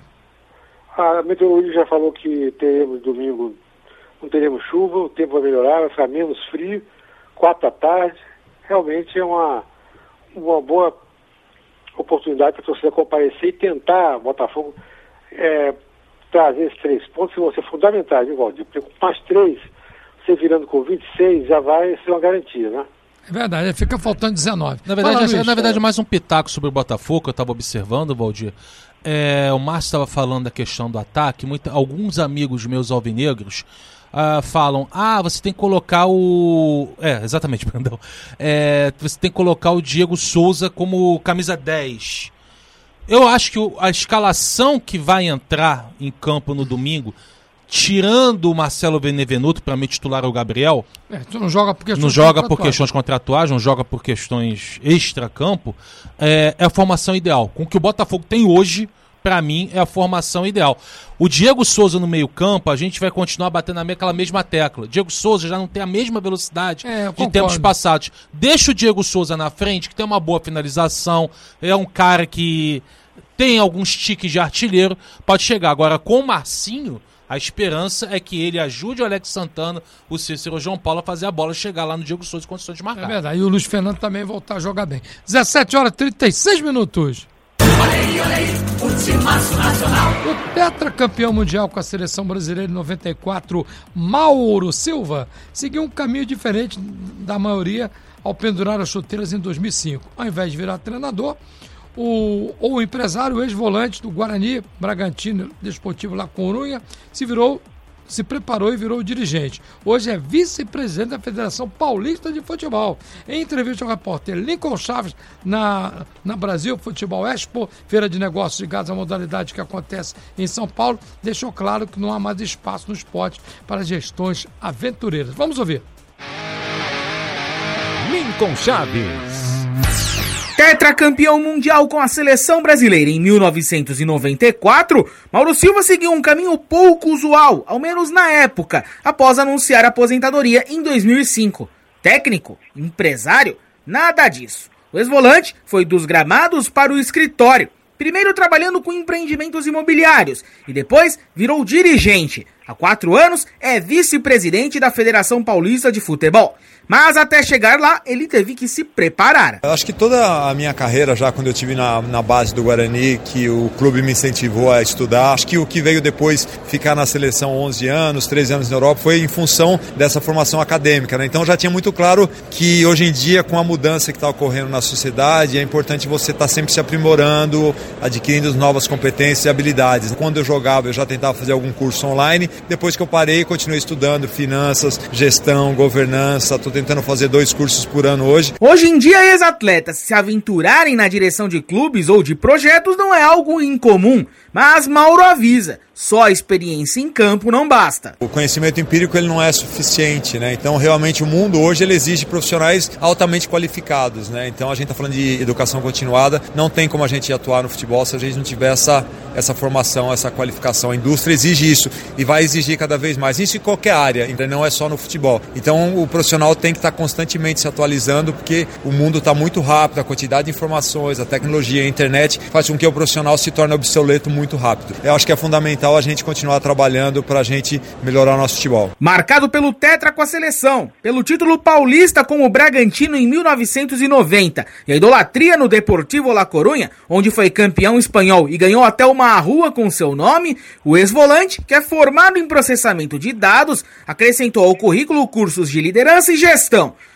Speaker 6: A meteorologia já falou que teremos domingo, não teremos chuva, o tempo vai melhorar, vai ficar menos frio, quatro da tarde. Realmente é uma, uma boa oportunidade para a torcida comparecer e tentar, Botafogo, é, trazer esses três pontos que vão ser fundamentais, viu, Valdir? Porque com mais três, você virando com vinte e seis, já vai ser uma garantia, né?
Speaker 2: É verdade, fica faltando dezenove.
Speaker 7: Na verdade,
Speaker 2: Fala,
Speaker 7: é,
Speaker 2: Luiz,
Speaker 7: na verdade, mais um pitaco sobre o Botafogo, que eu estava observando, Valdir. É, o Márcio estava falando da questão do ataque. Muita, alguns amigos meus alvinegros uh, falam: ah, você tem que colocar o. É, exatamente, perdão. É, você tem que colocar o Diego Souza como camisa dez. Eu acho que o, a escalação que vai entrar em campo no domingo, tirando o Marcelo Benevenuto, para me titular o Gabriel.
Speaker 2: É, tu não joga por questões
Speaker 7: Não joga por questões contratuais, não joga por questões extra-campo. É, é a formação ideal. Com o que o Botafogo tem hoje, para mim, é a formação ideal. O Diego Souza no meio-campo, a gente vai continuar batendo naquela mesma tecla. Diego Souza já não tem a mesma velocidade
Speaker 2: é,
Speaker 7: de tempos passados. Deixa o Diego Souza na frente, que tem uma boa finalização, é um cara que tem alguns tiques de artilheiro, pode chegar. Agora, com o Marcinho, a esperança é que ele ajude o Alex Santana, o Cícero, o João Paulo a fazer a bola chegar lá no Diego Souza em condições de marcar.
Speaker 2: É verdade, e o Luiz Fernando também voltar a jogar bem. dezessete horas e trinta e seis minutos. O tetracampeão mundial com a seleção brasileira em noventa e quatro, Mauro Silva, seguiu um caminho diferente da maioria ao pendurar as chuteiras em dois mil e cinco. Ao invés de virar treinador, O, o empresário, o ex-volante do Guarani, Bragantino, Desportivo La Coruña, se virou, se preparou e virou dirigente. Hoje é vice-presidente da Federação Paulista de Futebol. Em entrevista ao repórter Lincoln Chaves na, na Brasil Futebol Expo, feira de negócios ligados à modalidade que acontece em São Paulo, deixou claro que não há mais espaço no esporte para gestões aventureiras. Vamos ouvir.
Speaker 10: Lincoln Chaves.
Speaker 14: Tetracampeão mundial com a seleção brasileira em mil novecentos e noventa e quatro, Mauro Silva seguiu um caminho pouco usual, ao menos na época, após anunciar a aposentadoria em dois mil e cinco. Técnico? Empresário? Nada disso. O ex-volante foi dos gramados para o escritório, primeiro trabalhando com empreendimentos imobiliários e depois virou dirigente. Há quatro anos é vice-presidente da Federação Paulista de Futebol. Mas até chegar lá, ele teve que se preparar.
Speaker 15: Eu acho que toda a minha carreira, já quando eu estive na, na base do Guarani, que o clube me incentivou a estudar, acho que o que veio depois ficar na seleção onze anos, treze anos na Europa, foi em função dessa formação acadêmica, né? Então já tinha muito claro que hoje em dia, com a mudança que está ocorrendo na sociedade, é importante você estar tá sempre se aprimorando, adquirindo novas competências e habilidades. Quando eu jogava, eu já tentava fazer algum curso online. Depois que eu parei, continuei estudando finanças, gestão, governança. Estou tentando fazer dois cursos por ano hoje.
Speaker 14: Hoje em dia, ex-atletas se aventurarem na direção de clubes ou de projetos não é algo incomum. Mas Mauro avisa, só a experiência em campo não basta.
Speaker 15: O conhecimento empírico ele não é suficiente, né? Então realmente o mundo hoje ele exige profissionais altamente qualificados, né? Então a gente está falando de educação continuada, não tem como a gente atuar no futebol se a gente não tiver essa, essa formação, essa qualificação. A indústria exige isso e vai exigir cada vez mais, isso em qualquer área, ainda não é só no futebol. Então o profissional tem que estar constantemente se atualizando porque o mundo está muito rápido, a quantidade de informações, a tecnologia, a internet faz com que o profissional se torne obsoleto muito muito rápido. Eu acho que é fundamental a gente continuar trabalhando para a gente melhorar o nosso futebol.
Speaker 14: Marcado pelo tetra com a seleção, pelo título paulista com o Bragantino em mil novecentos e noventa e a idolatria no Deportivo La Coruña, onde foi campeão espanhol e ganhou até uma rua com seu nome, o ex-volante, que é formado em processamento de dados, acrescentou ao currículo cursos de liderança e gestão.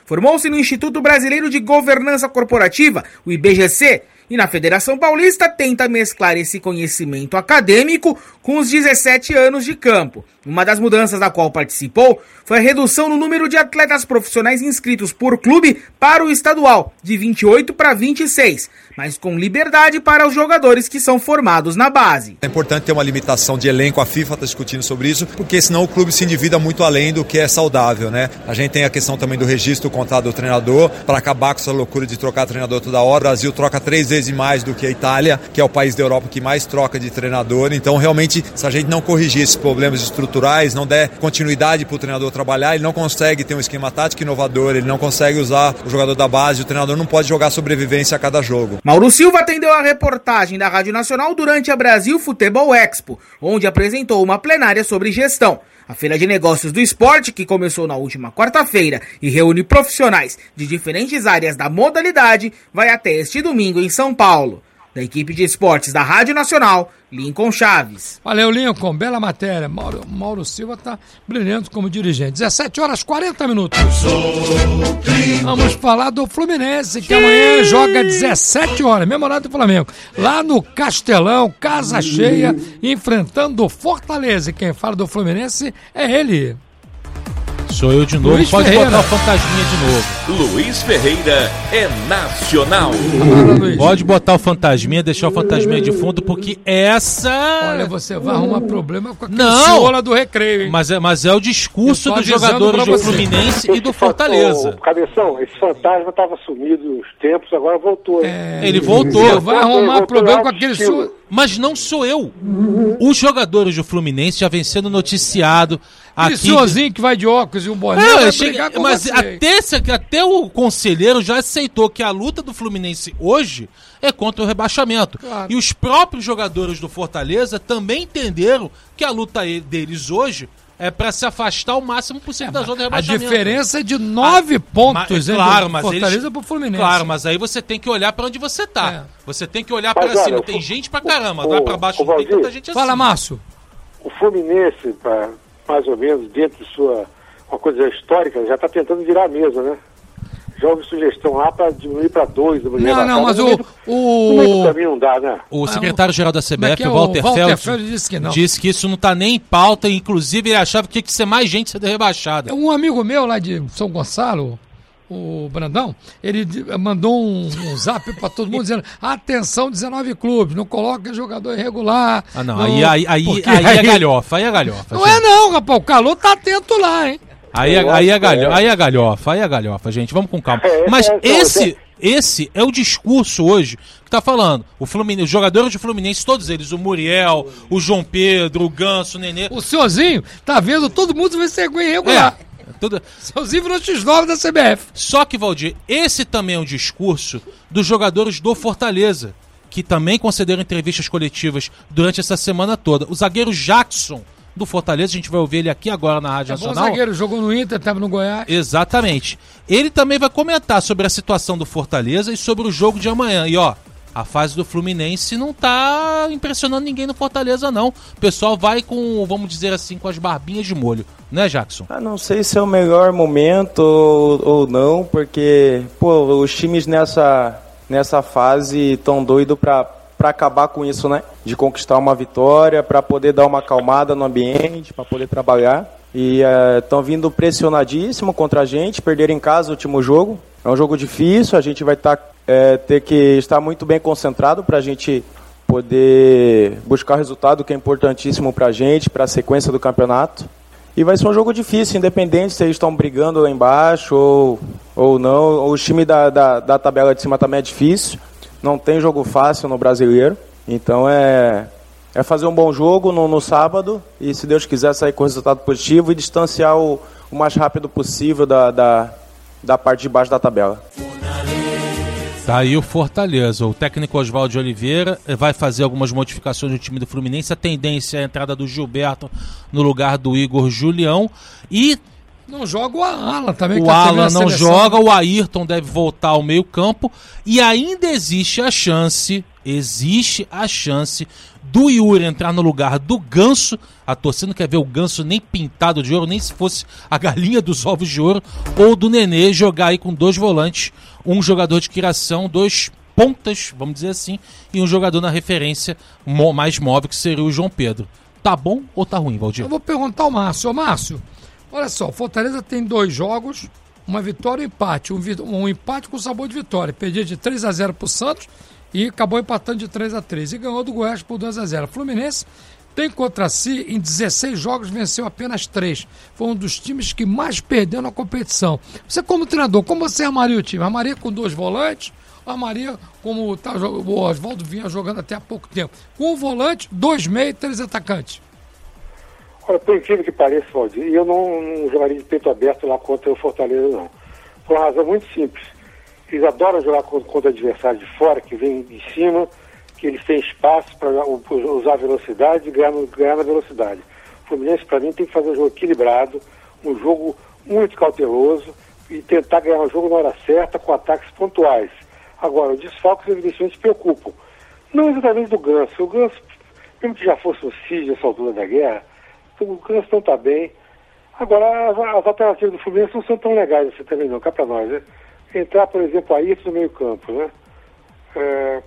Speaker 14: Formou-se no Instituto Brasileiro de Governança Corporativa, o I B G C, e na Federação Paulista tenta mesclar esse conhecimento acadêmico com os dezessete anos de campo. Uma das mudanças da qual participou foi a redução no número de atletas profissionais inscritos por clube para o estadual, de vinte e oito para vinte e seis, mas com liberdade para os jogadores que são formados na base.
Speaker 15: É importante ter uma limitação de elenco, a FIFA está discutindo sobre isso, porque senão o clube se endivida muito além do que é saudável, né? A gente tem a questão também do registro do contrato do treinador, para acabar com essa loucura de trocar treinador toda hora. O Brasil troca três vezes mais do que a Itália, que é o país da Europa que mais troca de treinador. Então, realmente, se a gente não corrigir esses problemas estruturais, não der continuidade para o treinador trabalhar, ele não consegue ter um esquema tático inovador, ele não consegue usar o jogador da base, o treinador não pode jogar sobrevivência a cada jogo.
Speaker 14: Mauro Silva atendeu a reportagem da Rádio Nacional durante a Brasil Futebol Expo, onde apresentou uma plenária sobre gestão. A Feira de Negócios do Esporte, que começou na última quarta-feira e reúne profissionais de diferentes áreas da modalidade, vai até este domingo em São Paulo. Da equipe de esportes da Rádio Nacional, Lincoln Chaves.
Speaker 2: Valeu, Lincoln. Bela matéria. Mauro, Mauro Silva está brilhando como dirigente. dezessete horas e quarenta minutos. Vamos falar do Fluminense, que amanhã joga dezessete horas, mesmo horário do Flamengo. Lá no Castelão, casa cheia, enfrentando o Fortaleza. E quem fala do Fluminense é ele.
Speaker 7: Sou eu de novo,
Speaker 2: Luiz
Speaker 7: pode
Speaker 2: Ferreira.
Speaker 7: botar o fantasminha de novo.
Speaker 1: Luiz Ferreira é nacional.
Speaker 7: Pode botar o fantasminha, deixar o fantasminha de fundo, porque essa...
Speaker 2: Olha, você vai arrumar problema com a
Speaker 7: Não.
Speaker 2: ciola do recreio, hein?
Speaker 7: Mas é, mas é o discurso
Speaker 2: Eu tô
Speaker 7: dos
Speaker 2: avisando
Speaker 7: jogadores
Speaker 2: pra
Speaker 7: do
Speaker 2: você.
Speaker 7: Fluminense e do Fortaleza.
Speaker 6: Ô, Cabeção, esse fantasma estava sumido uns tempos, agora voltou.
Speaker 2: É,
Speaker 7: Ele voltou.
Speaker 2: Você vai arrumar problema com aquele
Speaker 6: estilo.
Speaker 2: sua...
Speaker 7: Mas não sou eu. Os jogadores do Fluminense já vem sendo noticiado
Speaker 2: Aquele
Speaker 7: aqui.
Speaker 2: senhorzinho que vai de óculos e um boné
Speaker 7: É,
Speaker 2: vai
Speaker 7: chega-
Speaker 2: brigar com
Speaker 7: mas
Speaker 2: você.
Speaker 7: até, esse- até o conselheiro já aceitou que a luta do Fluminense hoje é contra o rebaixamento.
Speaker 2: Claro.
Speaker 7: E os próprios jogadores do Fortaleza também entenderam que a luta e- deles hoje é para se afastar o máximo possível da zona de
Speaker 2: A
Speaker 7: rebaixamento.
Speaker 2: diferença é de nove pontos
Speaker 7: Ma-
Speaker 2: entre
Speaker 7: claro,
Speaker 2: o
Speaker 7: mas
Speaker 2: Fortaleza
Speaker 7: eles-
Speaker 2: pro Fluminense.
Speaker 7: Claro, mas aí você tem que olhar para onde você tá.
Speaker 2: É.
Speaker 7: Você tem que olhar
Speaker 6: Mas
Speaker 7: para
Speaker 6: olha,
Speaker 7: cima.
Speaker 6: o
Speaker 7: Tem
Speaker 6: Fu-
Speaker 7: gente pra caramba,
Speaker 6: o-
Speaker 7: lá para baixo
Speaker 6: o
Speaker 7: não tem
Speaker 6: Valdir,
Speaker 7: tanta gente assim.
Speaker 2: Fala, Márcio.
Speaker 6: O Fluminense, pra, mais ou menos, dentro de sua uma coisa histórica, já está tentando virar a mesa, né? Já houve sugestão lá para diminuir para dois.
Speaker 2: Não, não, mas o...
Speaker 6: No meio do
Speaker 2: o...
Speaker 6: caminho não dá, né?
Speaker 7: O secretário-geral da C B
Speaker 2: Como é
Speaker 7: F,
Speaker 2: que é?
Speaker 7: o
Speaker 2: O
Speaker 7: Walter,
Speaker 2: Walter
Speaker 7: Feltz,
Speaker 2: Feltz disse que não.
Speaker 7: disse que isso não tá nem em pauta, inclusive ele achava que tinha que ser mais gente ser rebaixada.
Speaker 2: Um amigo meu lá de São Gonçalo, o Brandão, ele di- mandou um, um zap para todo mundo dizendo: atenção, dezenove clubes, não coloca jogador irregular.
Speaker 7: Ah, não, aí, aí, aí,
Speaker 2: porque
Speaker 7: aí é galhofa, aí é galhofa.
Speaker 2: Não
Speaker 7: gente.
Speaker 2: é não, rapaz, o calor tá atento lá, hein?
Speaker 7: Aí, é- aí, é galhofa, aí é galhofa, aí é galhofa, gente, vamos com calma.
Speaker 6: É,
Speaker 7: Mas
Speaker 6: é, é,
Speaker 7: esse, esse é o discurso hoje que tá falando. O Fluminense, os jogadores do Fluminense, todos eles, o Muriel, o João Pedro, o Ganso, o Nenê.
Speaker 2: O senhorzinho tá vendo todo mundo vai ser irregular.
Speaker 7: É, tudo...
Speaker 2: Senhorzinho virou X nove da C B F.
Speaker 7: Só que, Valdir, esse também é um discurso dos jogadores do Fortaleza, que também concederam entrevistas coletivas durante essa semana toda. O zagueiro Jackson, do Fortaleza, a gente vai ouvir ele aqui agora na Rádio
Speaker 2: É bom
Speaker 7: Nacional.
Speaker 2: zagueiro, jogou no Inter, tava no Goiás.
Speaker 7: Exatamente. Ele também vai comentar sobre a situação do Fortaleza e sobre o jogo de amanhã. E ó, a fase do Fluminense não tá impressionando ninguém no Fortaleza, não. O pessoal vai com, vamos dizer assim, com as barbinhas de molho. Né, Jackson?
Speaker 16: Ah, não sei se é o melhor momento ou, ou não, porque pô, os times nessa, nessa fase estão doidos pra, pra acabar com isso, né? De conquistar uma vitória, pra poder dar uma acalmada no ambiente, pra poder trabalhar. E estão uh, vindo pressionadíssimo contra a gente, perderam em casa o último jogo. É um jogo difícil, a gente vai tá, é, ter que estar muito bem concentrado pra gente poder buscar o resultado que é importantíssimo pra gente, pra sequência do campeonato. E vai ser um jogo difícil, independente se eles estão brigando lá embaixo ou, ou não. O time da, da, da tabela de cima também é difícil. Não tem jogo fácil no Brasileiro. Então é, é fazer um bom jogo no, no sábado e, se Deus quiser, sair com resultado positivo e distanciar o, o mais rápido possível da, da, da parte de baixo da tabela.
Speaker 7: Tá aí o Fortaleza. O técnico Oswaldo de Oliveira vai fazer algumas modificações no time do Fluminense. A tendência é a entrada do Gilberto no lugar do Igor Julião. E
Speaker 2: não joga o Alan também.
Speaker 7: o
Speaker 2: que
Speaker 7: Alan não
Speaker 2: seleção.
Speaker 7: joga, o Ayrton deve voltar ao meio campo. E ainda existe a chance, existe a chance do Yuri entrar no lugar do Ganso. A torcida não quer ver o Ganso nem pintado de ouro, nem se fosse a galinha dos ovos de ouro, ou do Nenê jogar aí com dois volantes, um jogador de criação, dois pontas, vamos dizer assim, e um jogador na referência mais móvel, que seria o João Pedro. Tá bom ou tá ruim, Valdir?
Speaker 2: Eu vou perguntar ao Márcio. Ô, Márcio, olha só, o Fortaleza tem dois jogos, uma vitória e um empate. Um, um empate com sabor de vitória. Perdia de três a zero pro Santos e acabou empatando de três a três. E ganhou do Goiás por dois a zero. Fluminense tem contra si, em dezesseis jogos, venceu apenas três. Foi um dos times que mais perdeu na competição. Você, como treinador, como você armaria o time? Armaria com dois volantes? Armaria como tá, o Oswaldo vinha jogando até há pouco tempo? Com um volante, dois meios e três atacantes.
Speaker 6: Olha, por incrível que pareça, Valdir, eu não, não jogaria de peito aberto lá contra o Fortaleza, não. Por uma razão muito simples. Eles adoram jogar contra, contra adversários de fora, que vem de cima, que eles têm espaço para usar a velocidade e ganhar, ganhar na velocidade. O Fluminense, para mim, tem que fazer um jogo equilibrado, um jogo muito cauteloso e tentar ganhar o jogo na hora certa, com ataques pontuais. Agora, os desfalques, evidentemente, preocupam. Não exatamente do Ganso. O Ganso, mesmo que já fosse o Cid nessa altura da guerra, o Ganso não está bem. Agora, as, as alternativas do Fluminense não são tão legais assim também, não, cá para nós, né? Entrar, por exemplo, aí no meio campo, né? É,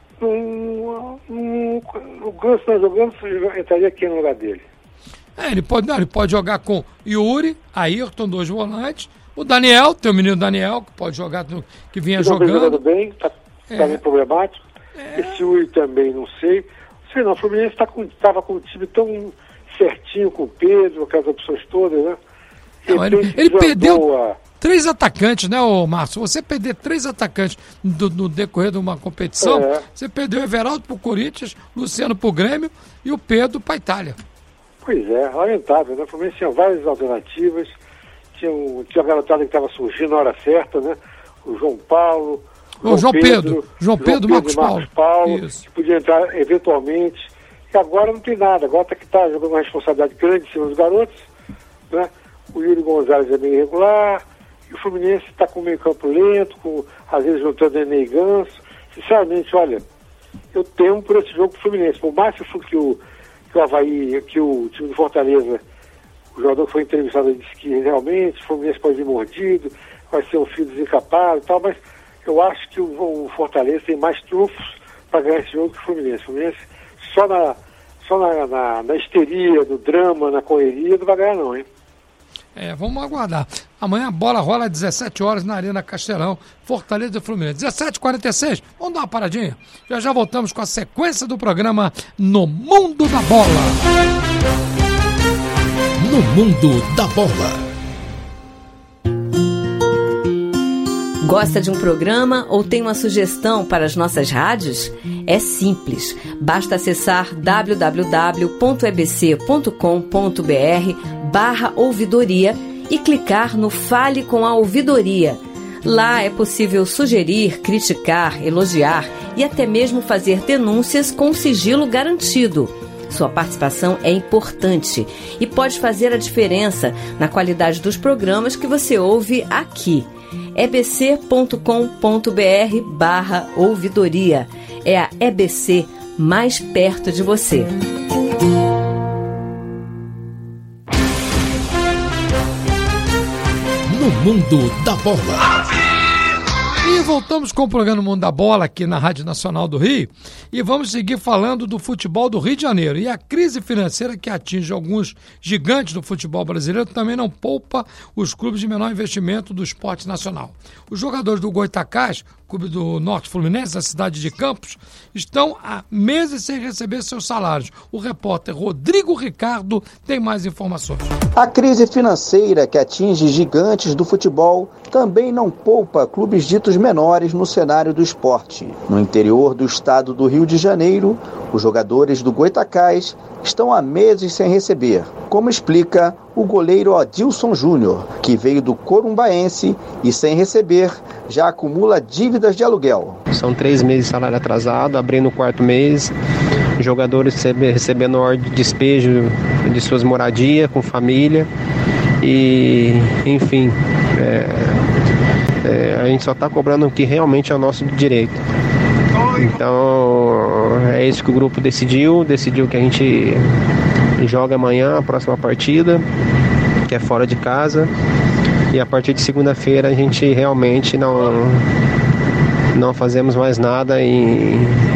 Speaker 6: um, um, o Ganso não jogando, entraria aqui no lugar dele.
Speaker 2: É, ele pode, não, ele pode jogar com Yuri, Ayrton, dois volantes. O Daniel, tem o menino Daniel, que pode jogar, que vinha
Speaker 6: que
Speaker 2: jogando.
Speaker 6: jogando bem, está
Speaker 2: é.
Speaker 6: tá bem problemático. É. Esse Yuri também, não sei. Sei não, o Fluminense estava com, tava com um time tão certinho com o Pedro, com aquelas opções todas, né?
Speaker 2: Não, ele ele perdeu
Speaker 6: a...
Speaker 2: três atacantes, né, ô Márcio? Você perder três atacantes do, no decorrer de uma competição,
Speaker 6: é.
Speaker 2: Você perdeu o Everaldo pro Corinthians, Luciano pro Grêmio e o Pedro pra Itália.
Speaker 6: Pois é, lamentável, né? O Fluminense tinha várias alternativas. Tinha, um, tinha a garotada que estava surgindo na hora certa, né? O João Paulo,
Speaker 2: o João Pedro, Pedro João Pedro, João Pedro Marcos, Marcos Paulo,
Speaker 6: Paulo que podia entrar eventualmente. E agora não tem nada, agora tá que está jogando uma responsabilidade grande em cima dos garotos, né? O Yuri Gonzalez é bem irregular, e o Fluminense está com o meio campo lento, com, às vezes juntando Nenê e Ganso. Sinceramente, olha, eu temo por esse jogo pro Fluminense. Por mais que o, que o Avaí, que o time do Fortaleza, o jogador que foi entrevistado disse que realmente o Fluminense pode vir mordido, vai ser um fio desencapado e tal, mas eu acho que o, o Fortaleza tem mais trunfos para ganhar esse jogo que o Fluminense. O Fluminense só na, só na, na, na histeria, no drama, na correria, não vai ganhar não, hein?
Speaker 2: É, vamos aguardar. Amanhã a bola rola às dezessete horas na Arena Castelão, Fortaleza e Fluminense. dezessete e quarenta e seis, vamos dar uma paradinha. Já já voltamos com a sequência do programa No Mundo da Bola.
Speaker 1: No Mundo da Bola.
Speaker 11: Gosta de um programa ou tem uma sugestão para as nossas rádios? É simples. Basta acessar w w w ponto e b c ponto com ponto b r barra ouvidoria e clicar no Fale com a Ouvidoria. Lá é possível sugerir, criticar, elogiar e até mesmo fazer denúncias com sigilo garantido. Sua participação é importante e pode fazer a diferença na qualidade dos programas que você ouve aqui. e b c ponto com ponto b r barra ouvidoria. É a E B C mais perto de você.
Speaker 1: No Mundo da Bola.
Speaker 2: E voltamos com o programa Mundo da Bola aqui na Rádio Nacional do Rio e vamos seguir falando do futebol do Rio de Janeiro. E a crise financeira que atinge alguns gigantes do futebol brasileiro também não poupa os clubes de menor investimento do esporte nacional. Os jogadores do Goitacás, clube do Norte Fluminense, da cidade de Campos, estão há meses sem receber seus salários. O repórter Rodrigo Ricardo tem mais informações.
Speaker 13: A crise financeira que atinge gigantes do futebol também não poupa clubes ditos menores no cenário do esporte. No interior do estado do Rio de Janeiro, os jogadores do Goitacás estão há meses sem receber, como explica o goleiro Adilson Júnior, que veio do Corumbaense e sem receber já acumula dívidas de aluguel.
Speaker 17: São três meses de salário atrasado, abrindo o quarto mês, jogadores recebendo ordem de despejo de suas moradias com família e, enfim, é, é, a gente só está cobrando o que realmente é o nosso direito. Então é isso que o grupo decidiu, decidiu que a gente joga amanhã a próxima partida, que é fora de casa, e a partir de segunda-feira a gente realmente não, não fazemos mais nada e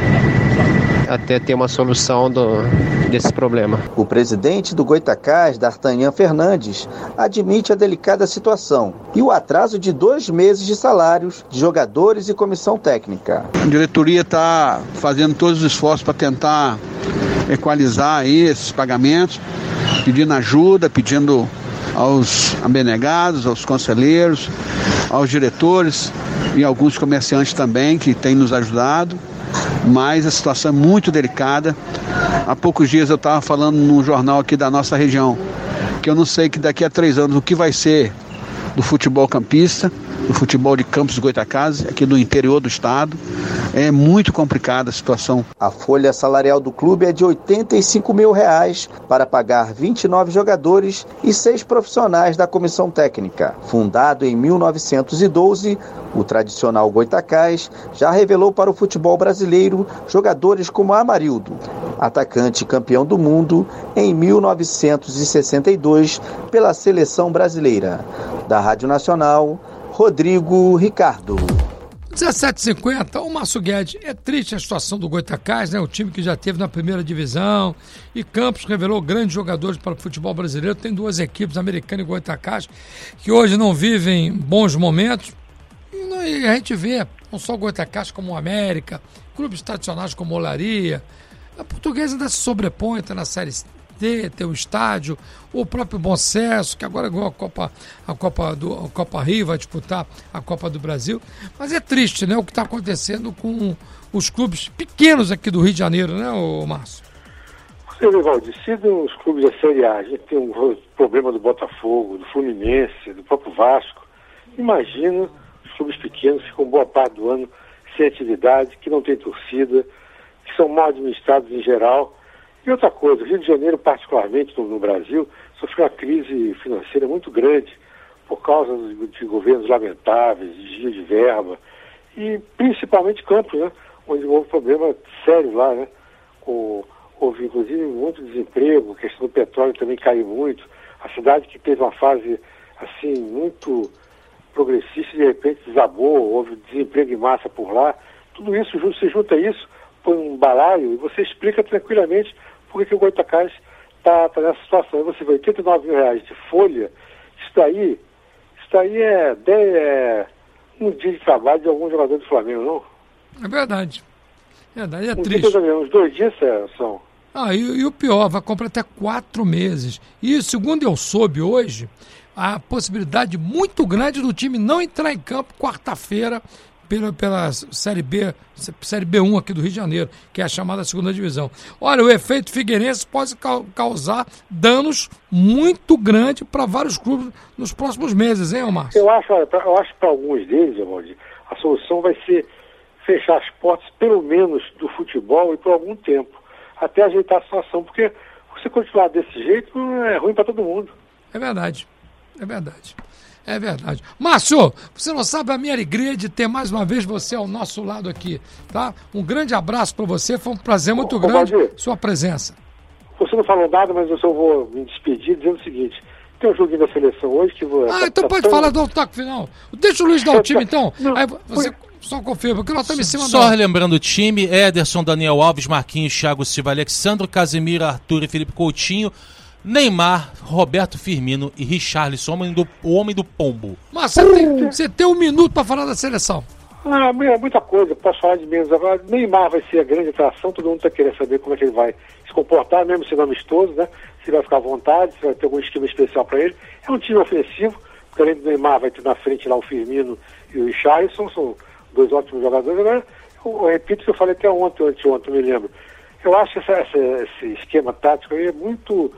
Speaker 17: até ter uma solução do, desse problema.
Speaker 13: O presidente do Goitacás, D'Artagnan Fernandes, admite a delicada situação e o atraso de dois meses de salários de jogadores e comissão técnica.
Speaker 18: A diretoria está fazendo todos os esforços para tentar equalizar aí esses pagamentos, pedindo ajuda, pedindo aos abnegados, aos conselheiros, aos diretores e alguns comerciantes também que têm nos ajudado. Mas a situação é muito delicada. Há poucos dias eu estava falando num jornal aqui da nossa região que eu não sei que daqui a três anos o que vai ser do futebol campista, do futebol de Campos Goytacazes, aqui do interior do estado. É muito complicada a situação.
Speaker 13: A folha salarial do clube é de oitenta e cinco mil reais para pagar vinte e nove jogadores e seis profissionais da comissão técnica. Fundado em mil novecentos e doze, o tradicional Goytacás já revelou para o futebol brasileiro jogadores como Amarildo, atacante campeão do mundo em mil novecentos e sessenta e dois pela seleção brasileira. Da Rádio Nacional, Rodrigo Ricardo.
Speaker 2: dezessete e cinquenta, o Márcio Guedes, é triste a situação do Goytacás, né? O time que já teve na primeira divisão, e Campos revelou grandes jogadores para o futebol brasileiro. Tem duas equipes, Americana e Goytacás, que hoje não vivem bons momentos. E a gente vê, não só o Goytacás como o América, clubes tradicionais como o Olaria. A Portuguesa ainda se sobrepõe, está na Série D, tem o estádio, o próprio Bom Sucesso, que agora ganhou a Copa, a Copa do a Copa Rio, vai disputar a Copa do Brasil. Mas é triste, né, o que está acontecendo com os clubes pequenos aqui do Rio de Janeiro, né, ô Márcio?
Speaker 6: Você vê, Valdir, se os clubes da Série A, a gente tem um problema do Botafogo, do Fluminense, do próprio Vasco, imagina os clubes pequenos que ficam boa parte do ano sem atividade, que não tem torcida, que são mal administrados em geral. E outra coisa, o Rio de Janeiro, particularmente no, no Brasil, sofreu uma crise financeira muito grande por causa de, de governos lamentáveis, de desvio de verba, e principalmente Campos, né, onde houve problema sério lá, né, com, houve inclusive muito desemprego, a questão do petróleo também caiu muito, a cidade que teve uma fase assim muito progressista e de repente desabou, houve desemprego em massa por lá, tudo isso, você junta isso, põe um balaio e você explica tranquilamente por que o Goytacás está tá nessa situação. Aí você vê oitenta e nove mil reais de folha, isso daí, isso daí é, dez, é um dia de trabalho de algum jogador do Flamengo, não?
Speaker 2: É verdade. É verdade, é
Speaker 6: um
Speaker 2: triste.
Speaker 6: Dia, uns dois dias são.
Speaker 2: Ah, e, e o pior, vai comprar até quatro meses. E segundo eu soube hoje, a possibilidade muito grande do time não entrar em campo quarta-feira Pela, pela Série B, Série B um aqui do Rio de Janeiro, que é a chamada segunda divisão. Olha, o efeito Figueirense pode ca- causar danos muito grandes para vários clubes nos próximos meses, hein, Márcio?
Speaker 6: Eu acho, eu acho que para alguns deles, Valdir, a solução vai ser fechar as portas, pelo menos do futebol, e por algum tempo, até ajeitar a situação, porque você continuar desse jeito é ruim para todo mundo.
Speaker 2: É verdade, é verdade. É verdade. Márcio, você não sabe a minha alegria de ter mais uma vez você ao nosso lado aqui, tá? Um grande abraço para você, foi um prazer muito ô, grande ô, sua presença.
Speaker 6: Você não falou nada, mas eu só vou me despedir dizendo o seguinte, tem um joguinho da seleção hoje que vou...
Speaker 2: Ah, tá, então tá pode tão... falar do toque final. Deixa o Luiz dar o time então, não, aí você foi... só confirma, porque nós estamos em cima
Speaker 7: Só
Speaker 2: da...
Speaker 7: relembrando o time, Ederson, Daniel Alves, Marquinhos, Thiago Silva, Alexandre, Casemiro, Arthur e Felipe Coutinho, Neymar, Roberto Firmino e Richarlison, homem do, o homem do pombo.
Speaker 2: Mas você tem, você tem um minuto para falar da seleção.
Speaker 6: Ah, é muita coisa, posso falar de menos. Agora, Neymar vai ser a grande atração, todo mundo está querendo saber como é que ele vai se comportar, mesmo sendo amistoso, né? Se vai ficar à vontade, se vai ter algum esquema especial para ele. É um time ofensivo, porque além do Neymar vai ter na frente lá o Firmino e o Richarlison, são dois ótimos jogadores. Agora, eu, eu repito o que eu falei até ontem, ou anteontem, me lembro. Eu acho que essa, essa, esse esquema tático aí é muito...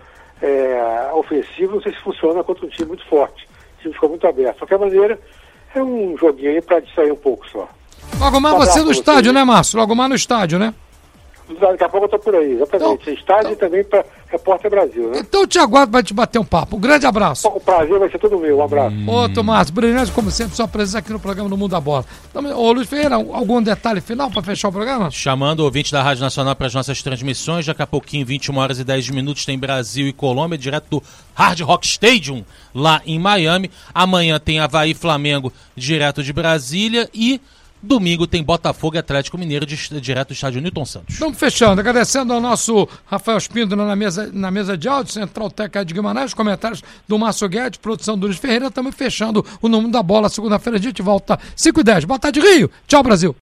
Speaker 6: É, ofensivo, não sei se funciona contra um time muito forte. O time ficou muito aberto. De qualquer maneira, é um joguinho aí para distrair um pouco só.
Speaker 2: Logo mais você no estádio, né, Márcio? Logo mais no estádio, né?
Speaker 6: Daqui a pouco eu tô por aí, exatamente. Então, estádio então... também para Repórter Brasil, né?
Speaker 2: Então o Tiago vai te bater um papo. Um grande abraço.
Speaker 6: O prazer vai ser todo meu, um abraço.
Speaker 2: Hum. Ô, Tomás, brilhante como sempre, sua presença aqui no programa No Mundo da Bola. Ô, Luiz Ferreira, algum detalhe final para fechar o programa?
Speaker 7: Chamando o ouvinte da Rádio Nacional para as nossas transmissões, daqui a pouquinho, vinte e uma horas e dez minutos, tem Brasil e Colômbia, direto do Hard Rock Stadium, lá em Miami. Amanhã tem Avaí e Flamengo, direto de Brasília, e domingo tem Botafogo e Atlético Mineiro, de, direto do estádio Newton Santos.
Speaker 2: Estamos fechando, agradecendo ao nosso Rafael Espíndola na mesa, na mesa de áudio, Central Técnica de Guimarães, comentários do Márcio Guedes, produção do Luiz Ferreira. Estamos fechando o No Mundo da Bola, segunda-feira a gente volta cinco e dez. Boa tarde, Rio. Tchau, Brasil.